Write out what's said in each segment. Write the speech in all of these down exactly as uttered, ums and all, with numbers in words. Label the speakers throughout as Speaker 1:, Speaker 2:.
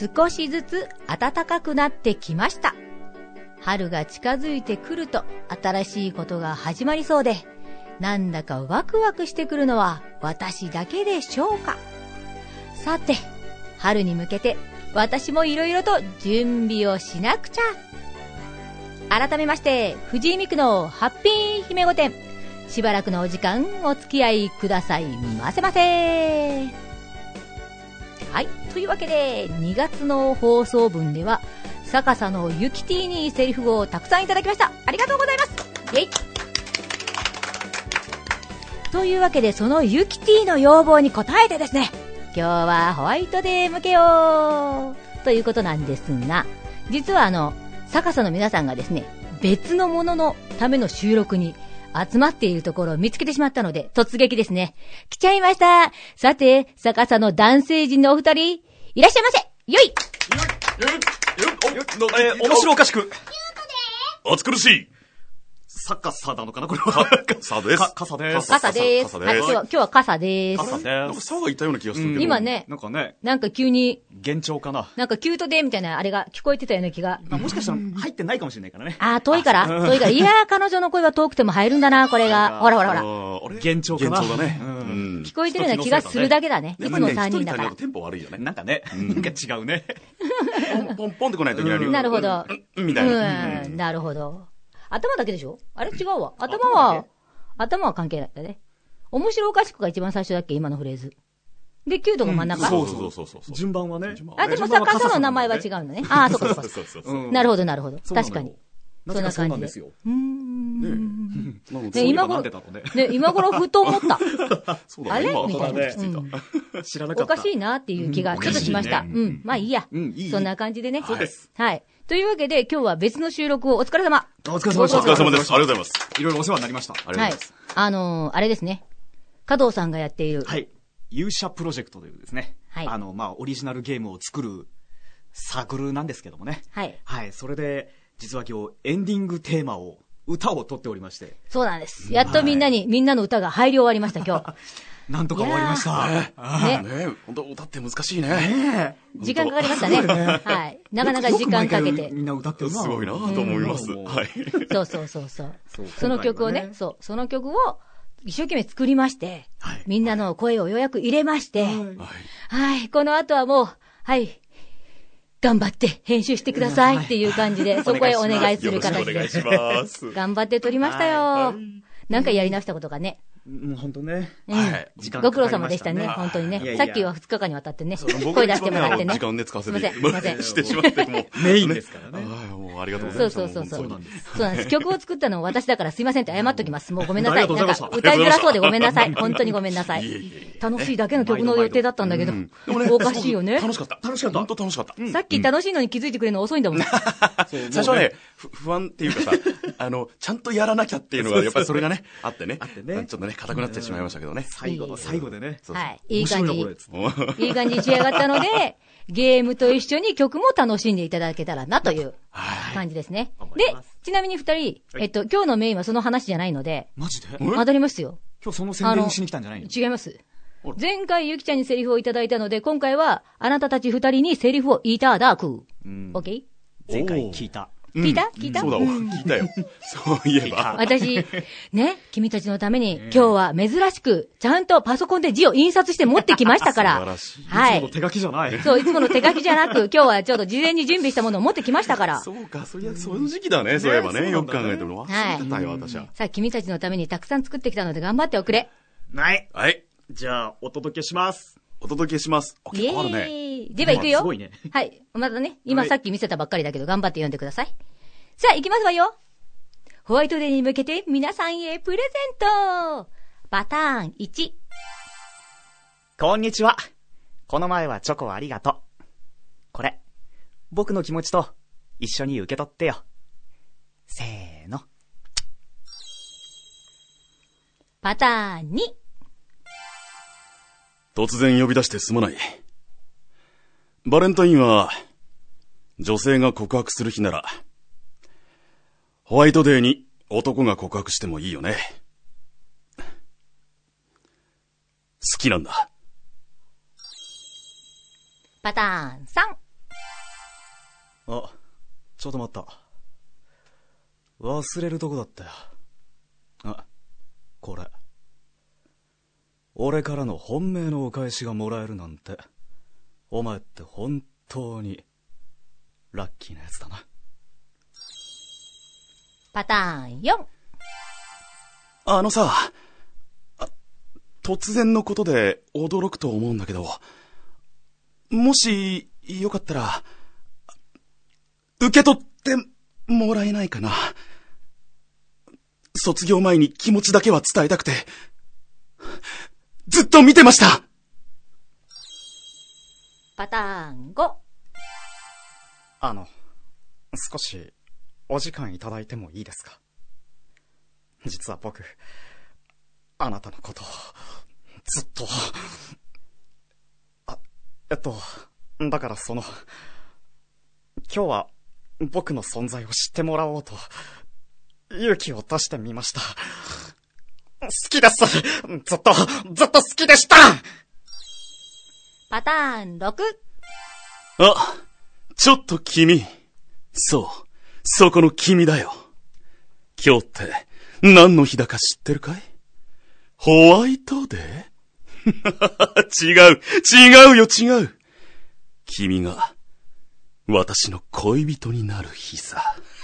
Speaker 1: 少しずつ暖かくなってきました。春が近づいてくると新しいことが始まりそうで、なんだかワクワクしてくるのは私だけでしょうか。さて、春に向けて私もいろいろと準備をしなくちゃ。改めまして、藤井美久のハッピー姫御殿、しばらくのお時間お付き合いくださいませませ。はい、というわけでにがつの放送分では逆さのユキティにセリフをたくさんいただきました。ありがとうございます。イェイ。というわけで、そのユキティの要望に応えてですね、今日はホワイトデー向けようということなんですが、実はあの逆さの皆さんがですね、別のもののための収録に集まっているところを見つけてしまったので、突撃ですね。来ちゃいました。さて、逆さの男性陣のお二人、いらっしゃいませ。よい。
Speaker 2: えー、面白おかしく。
Speaker 3: 暑苦しい。
Speaker 2: 逆さなのかなこれは。
Speaker 3: 傘です。
Speaker 2: か、傘です。
Speaker 1: 傘です。はい、今日は、今日は傘です。
Speaker 2: 傘です。
Speaker 3: なんかさがいたような気がするけど。
Speaker 1: 今ね、
Speaker 2: なんかね、
Speaker 1: なんか急に、
Speaker 2: 幻聴かな。
Speaker 1: なんかキュートデーみたいなあれが聞こえてたような気が。
Speaker 2: あ、もしかしたら入ってないかもしれないからね。
Speaker 1: あー、遠いから遠いから。いやー、彼女の声は遠くても入るんだな、これが。ほらほらほら。
Speaker 2: 幻聴かな。
Speaker 3: 幻聴だね。
Speaker 2: うん。
Speaker 1: 聞こえてるような気がするだけだね。いつもさんにんだから。
Speaker 3: テンポ悪いよね。
Speaker 2: なんかね、なんか違うね。
Speaker 3: ポンポンポンってこないといけない。
Speaker 1: なるほど。
Speaker 3: みたいな。
Speaker 1: うん、なるほど。頭だけでしょ？あれ違うわ。頭は、頭は関係ないんだね。面白おかしくが一番最初だっけ、今のフレーズ。で、キュートが真ん中。
Speaker 3: そうそうそうそう。
Speaker 2: 順番はね。
Speaker 1: あ、でもさ、傘の名前は違うんだね。ああ、そっかそっか。
Speaker 3: そうそうそう。
Speaker 1: なるほどなるほど。確かに。
Speaker 2: そんな感じですよ。
Speaker 1: うーん。
Speaker 2: ね、今頃、
Speaker 1: ね、今頃ふと思った。あれみたいな。
Speaker 2: 知らなかった。
Speaker 1: おかしいなっていう気がちょっとしました。うん。まあいいや。そんな感じでね。
Speaker 2: そうです。
Speaker 1: はい。というわけで、今日は別の収録をお疲れ様。
Speaker 2: お疲れ様です。
Speaker 3: お疲れ様です。ありがとうございます。
Speaker 2: いろいろお世話になりました。ありがとうございます。
Speaker 1: あの、あれですね。加藤さんがやっている。
Speaker 2: はい。勇者プロジェクトというですね。
Speaker 1: はい。
Speaker 2: あの、まあ、オリジナルゲームを作るサークルなんですけどもね。
Speaker 1: はい。
Speaker 2: はい。それで、実は今日、エンディングテーマを、歌を取っておりまして。
Speaker 1: そうなんです。やっとみんなに、みんなの歌が入り終わりました、今日。
Speaker 2: なんとか終わりました。
Speaker 1: ね。
Speaker 3: ね、本当歌って難しいね。
Speaker 1: 時間かかりましたね。はい。なかなか時間かけて。
Speaker 2: みんな歌ってる
Speaker 3: すごいなと思います。はい。
Speaker 1: そうそうそうそう。その曲をね、そう、その曲を一生懸命作りまして、みんなの声をようやく入れまして、はい。この後はもう、はい。頑張って編集してくださいっていう感じで、そこへお願いする形で。
Speaker 3: お願いします。
Speaker 1: 頑張って撮りましたよ。なんかやり直したことがね。
Speaker 2: もう本当ね。
Speaker 1: うん。ご苦労様でしたね、本当にね。さっきはふつかかんにわたってね、声出してもらってね。
Speaker 3: 時間ね、使わせて。
Speaker 1: すいません、すいません。
Speaker 3: してしまって、もう。
Speaker 2: メインですからね。
Speaker 3: もうありがとうございます。
Speaker 1: そうそうそう。
Speaker 2: そうなんです。
Speaker 1: そうなんです。曲を作ったのは私だからすいませんって謝っときます。もうごめんなさい。なんか歌いづらそうでごめんなさい。本当にごめんなさい。楽しいだけの曲の予定だったんだけど、おかしいよね。
Speaker 3: 楽しかった。楽しかった。本当楽しかった。
Speaker 1: さっき楽しいのに気づいてくれるの遅いんだもん。
Speaker 3: 最初はね、不安っていうかさ、あの、ちゃんとやらなきゃっていうのが、やっぱりそれがね、あってね。あってね。ちょっとね、硬くなってしまいましたけどね。
Speaker 2: 最後の最後でね。
Speaker 1: はい。いい感じ。いい感じに仕上がったので、ゲームと一緒に曲も楽しんでいただけたらなという感じですね。で、ちなみに二人、えっと、今日のメインはその話じゃないので。
Speaker 2: マジで？
Speaker 1: 当たりますよ。
Speaker 2: 今日その宣伝しに来たんじゃないの？
Speaker 1: 違います。前回ゆきちゃんにセリフをいただいたので、今回はあなたたち二人にセリフをいただく。オッケー？
Speaker 2: 前回聞いた。
Speaker 1: 聞いた聞いた
Speaker 3: そうだ、聞いたよ。そういえば。
Speaker 1: 私、ね、君たちのために、今日は珍しく、ちゃんとパソコンで字を印刷して持ってきましたから。
Speaker 3: 素晴らしい。
Speaker 1: はい。
Speaker 2: いつもの手書きじゃない。
Speaker 1: そう、いつもの手書きじゃなく、今日はちょっと事前に準備したものを持ってきましたから。
Speaker 3: そうか、そういや、そういう時期だね、そういえばね。よく考えても。
Speaker 1: はい。
Speaker 3: 忘れてたよ、私は。
Speaker 1: さあ、君たちのためにたくさん作ってきたので頑張っておくれ。
Speaker 2: はい。
Speaker 3: はい。
Speaker 2: じゃあ、お届けします。
Speaker 3: お届けします。
Speaker 1: イエーイ。では行くよ。
Speaker 2: すごいね。
Speaker 1: はい。またね、今さっき見せたばっかりだけど、頑張って読んでください。さあ、行きますわよ。ホワイトデーに向けて皆さんへプレゼント。パターンいち。
Speaker 2: こんにちは。この前はチョコありがとう。これ、僕の気持ちと一緒に受け取ってよ。せーの。
Speaker 1: パターンに。
Speaker 3: 突然呼び出してすまない。バレンタインは、女性が告白する日なら、ホワイトデーに男が告白してもいいよね。好きなんだ。
Speaker 1: パターンさん。
Speaker 2: あ、ちょっと待った。忘れるとこだったよ。あ、これ。俺からの本命のお返しがもらえるなんて、お前って本当に、ラッキーなやつだな。
Speaker 1: パターンよん。
Speaker 3: あのさ、あ、突然のことで驚くと思うんだけど、もし、よかったら、受け取ってもらえないかな。卒業前に気持ちだけは伝えたくて、ずっと見てました。
Speaker 1: パターンご。
Speaker 2: あの、少し、お時間いただいてもいいですか？実は僕、あなたのことを、ずっと、あ、えっと、だからその、今日は僕の存在を知ってもらおうと、勇気を出してみました。好きです。ずっと、ずっと好きでした。
Speaker 1: パターンろく。
Speaker 3: あ、ちょっと君。そう、そこの君だよ。今日って何の日だか知ってるかい？ホワイトデー？違う、違うよ違う。君が私の恋人になる日さ。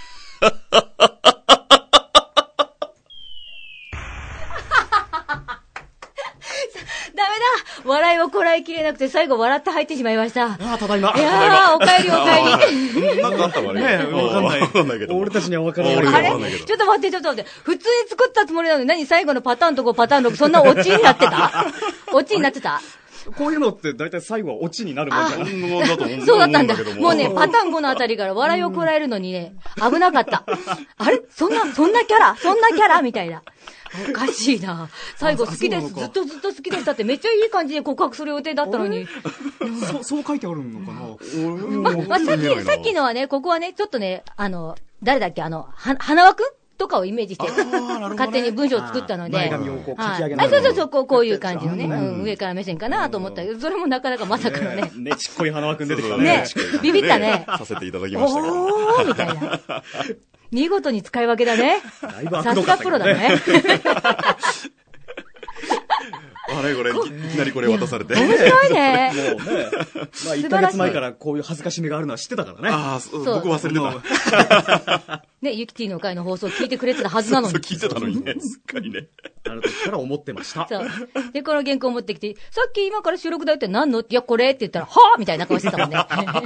Speaker 1: ダメだ、笑いをこらえきれなくて最後笑って入ってしまいました。
Speaker 2: ああ、ただいま。
Speaker 1: いやー、お帰りお帰り。
Speaker 3: なんかあったわね。
Speaker 2: ねえ、わかんない。
Speaker 3: わかんないけど。
Speaker 2: 俺たちにはわからない。
Speaker 3: 俺に
Speaker 1: あれ
Speaker 3: はわかんないけど。
Speaker 1: ちょっと待って、ちょっと待って。普通に作ったつもりなのに、何最後のパターンとこパターンろく、そんなオチになってた？オチになってた？
Speaker 2: こういうのって大体最後はオチになるもんじゃない？
Speaker 1: そうだったんだ。もうね、パターンごのあたりから笑いをこらえるのにね、危なかった。あれそんな、そんなキャラそんなキャラみたいな。おかしいな。最後好きです。ずっとずっと好きでしたってめっちゃいい感じで告白する予定だったのに。
Speaker 2: そう、そう書いてあるのかな？
Speaker 1: ま、まあ、さっき、さっきのはね、ここはね、ちょっとね、あの、誰だっけ、あの、は、花輪くんとかをイメージして、勝手に文章を作ったので。
Speaker 2: 前髪をこう書き上げ
Speaker 1: ながら。あ、そうそうそう、こう、こういう感じのね、うん、上から目線かなと思ったけど、それもなかなかまさかのね。
Speaker 2: ね、ちっこい花輪くん出てきた
Speaker 1: ね。ね、ビビったね。
Speaker 3: させていただきましたから。
Speaker 1: おーみたいな。見事に使い分けだね。さすがプロだね。
Speaker 3: あれこれ、いきなりこれ渡されて。
Speaker 1: 面白いね。
Speaker 2: もうね。まあ、いっかげつまえからこういう恥ずかしみがあるのは知ってたからね。
Speaker 3: ああ、僕忘れて
Speaker 1: た。ね、ユキティの会の放送聞いてくれてたはずなのに。
Speaker 3: そう、聞いてたのにね、すっかりね。
Speaker 2: あの時から思ってました。
Speaker 1: そう。で、この原稿持ってきて、さっき今から収録だよって何のいや、これって言ったら、はぁみたいな顔してたもんね。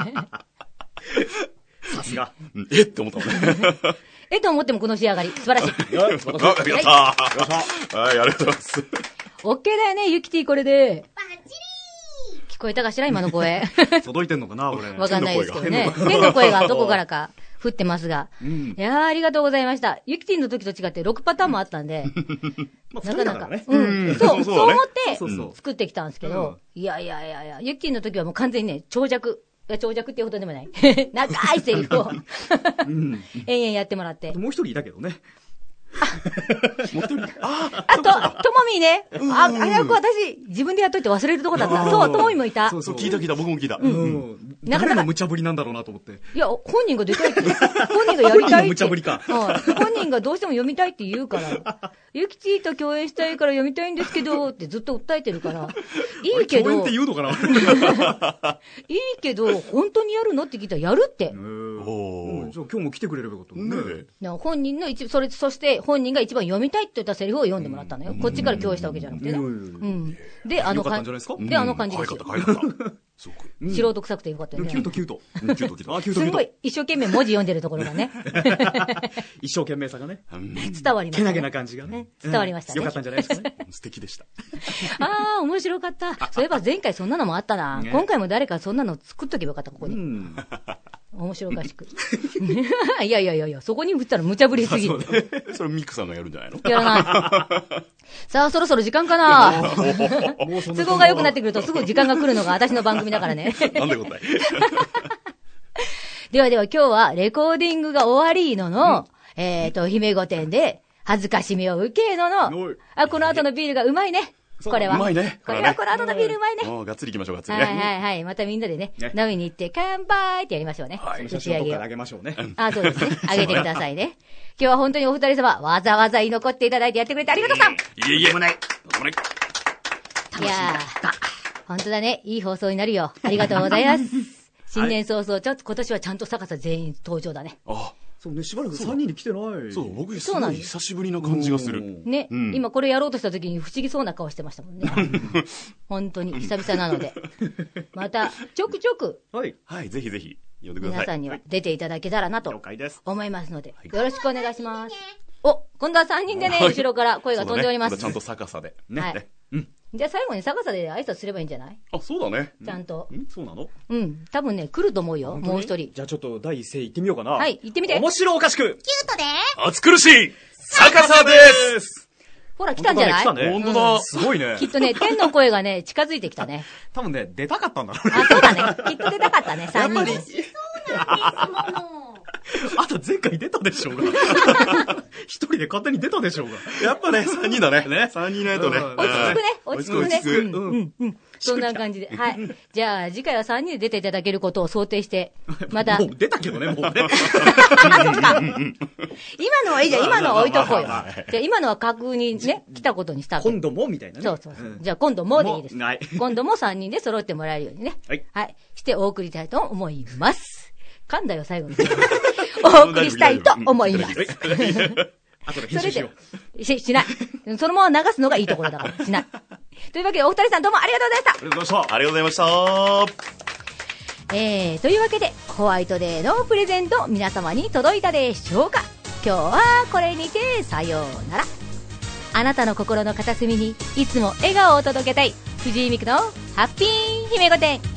Speaker 2: さすが。
Speaker 3: えって思ったもんね。
Speaker 1: えと思ってもこの仕上がり。素晴らしい。
Speaker 3: やったー。はい、ありがとうございます。
Speaker 1: オッケーだよね、ユキティこれで。バッチリー聞こえたかしら今の声。
Speaker 2: 届いてんのかなこれ。
Speaker 1: わかんないですけどね。天の声がどこからか降ってますが。うん、いやー、ありがとうございました。ユキティの時と違ってろくパターンもあったんで。
Speaker 2: まあ、なかなか。
Speaker 1: うん。そう、そう思って作ってきたんですけど。いやいやいやいや、ユキティの時はもう完全にね、長尺。長尺っていうほどでもない。長いセリフを延々やってもらって。
Speaker 2: もう一人いたけどね。もう一人。
Speaker 1: あ、あと、ともみね。あ、あれは私、自分でやっといて忘れるとこだった。そう、ともみもいた。
Speaker 3: そうそう、聞いた聞いた、僕も聞いた。
Speaker 2: うん。なかなか無茶ぶりなんだろうなと思って。
Speaker 1: いや、本人が出たいって。本人がやりたいって。
Speaker 2: 無茶ぶりか。
Speaker 1: 本人がどうしても読みたいって言うから。ゆきちと共演したいから読みたいんですけど、ってずっと訴えてるから。いいけど。
Speaker 2: 共演って言うのかな？
Speaker 1: いいけど、本当にやるのって聞いたらやるって。
Speaker 2: おー。じゃあ今日も来てくれればよかったね。
Speaker 1: 本人の一、それ、そして本人が一番読みたいって言ったセリフを読んでもらったのよ。こっちから共演したわけじゃなくてね。うん。で、あの感じ。で、あの感じですよ。
Speaker 3: 可愛かった、可愛かった。
Speaker 1: 素人臭くてよかったよね。
Speaker 2: キュートキュート。キュートキュート。あ、キュートキュート。
Speaker 1: すごい、一生懸命文字読んでるところがね。
Speaker 2: 一生懸命さがね。
Speaker 1: 伝わりました。
Speaker 2: けなげな感じがね。
Speaker 1: 伝わりましたね。
Speaker 2: よかったんじゃないですかね。
Speaker 3: 素敵でした。
Speaker 1: ああ、面白かった。そういえば前回そんなのもあったな。今回も誰かそんなの作っとけばよかった、ここに。面白おかしく。いやいやいやいや、そこに振ったら無茶ぶりすぎる。
Speaker 3: それミックさんがやるんじゃないの？
Speaker 1: やらない。さあ、そろそろ時間かな。都合が良くなってくるとすぐ時間が来るのが私の番組だからね。
Speaker 3: なんで答え。
Speaker 1: ではでは今日はレコーディングが終わりのの、うん、えっと、姫御殿で恥ずかしみを受けのの、あ、この後のビールがうまいね。 これは。
Speaker 3: うまいね。
Speaker 1: これはこの後のビールうまいね。
Speaker 3: もうがっつり行きましょう、がっつり
Speaker 1: はい
Speaker 3: ね。
Speaker 1: はいはい。またみんなでね、
Speaker 2: ね
Speaker 1: 飲みに行って、乾杯ってやりましょうね。
Speaker 3: はい。
Speaker 2: 写真をどっかであげましょうね。
Speaker 1: あ、そうですね。あげてくださいね。今日は本当にお二人様、わざわざ居残っていただいてやってくれてありがとうさん。
Speaker 3: いえいえ。もない。もない。
Speaker 1: いやー、本当だね。いい放送になるよ。ありがとうございます。新年早々、ちょっと今年はちゃんと逆さ全員登場だね。
Speaker 3: あ、
Speaker 2: そうね、しばらくさんにんで来てない。
Speaker 3: そう、僕すごい
Speaker 1: そうなんです
Speaker 3: 久しぶりな感じがする。
Speaker 1: ね、
Speaker 3: うん
Speaker 1: 今これやろうとした時に不思議そうな顔してましたもんね。本当に久々なので。また、ちょくちょく
Speaker 2: はい。
Speaker 3: はい、ぜひぜひ、呼んでください。
Speaker 1: 皆さんには出ていただけたらな
Speaker 2: 了
Speaker 1: と
Speaker 2: 解です。
Speaker 1: 思いますので、よろしくお願いします。お、今度はさんにんでね、後ろから声が飛んでおります。
Speaker 3: そうだね、ちゃんと逆さで。
Speaker 2: ね。
Speaker 1: はい
Speaker 2: ねうん。
Speaker 1: じゃあ最後に逆さで挨拶すればいいんじゃない？
Speaker 3: あ、そうだね。
Speaker 1: ちゃんと。
Speaker 2: んそうなの？
Speaker 1: うん。多分ね、来ると思うよ。もう一人。
Speaker 2: じゃあちょっと第一声行ってみようかな。
Speaker 1: はい、行ってみて。
Speaker 2: 面白おかしく。
Speaker 3: 暑苦しい逆さです
Speaker 1: ほら、来たんじゃない？
Speaker 2: 本当だね。
Speaker 3: 本当だ。
Speaker 2: すごいね
Speaker 1: き。っとね、天の声がね、近づいてきたね。
Speaker 2: 多分ね、出たかったんだろうね。
Speaker 1: あ、そうだね。きっと出たかったね、さんにんで。
Speaker 2: あと前回出たでしょうが。一人で勝手に出たでしょうが。
Speaker 3: やっぱね、さんにんだね。ね。さんにんいないとね。
Speaker 2: うん
Speaker 1: 落ち着くね、落ち着くね。
Speaker 3: 落ち着く
Speaker 1: うん、うん、うん。そんな感じで。はい。じゃあ、次回はさんにんで出ていただけることを想定して、また。
Speaker 2: もう出たけどね、もうね。
Speaker 1: 今のはいいじゃん、今のは置いとこうよ。じゃあ、今のは架空にね、来たことにしたわけ
Speaker 2: 今度もみたいなね。
Speaker 1: そうそうそう。
Speaker 2: ん
Speaker 1: じゃあ、今度もでいいです。
Speaker 2: もはい。
Speaker 1: 今度もさんにんで揃ってもらえるようにね。
Speaker 2: はい。
Speaker 1: はい。してお送りしたいと思います。噛んだよ、最後に。お送りしたいと思います。
Speaker 2: 後で編集しよう。
Speaker 1: し、しない。そのまま流すのがいいところだから、しない。というわけで、お二人さんどうもありがとうございました。
Speaker 2: ありがとうございました。
Speaker 3: ありがとうございました。
Speaker 1: えー、というわけで、ホワイトデーのプレゼント、皆様に届いたでしょうか？今日はこれにてさようなら。あなたの心の片隅にいつも笑顔を届けたい、藤井美久のハッピー姫御殿。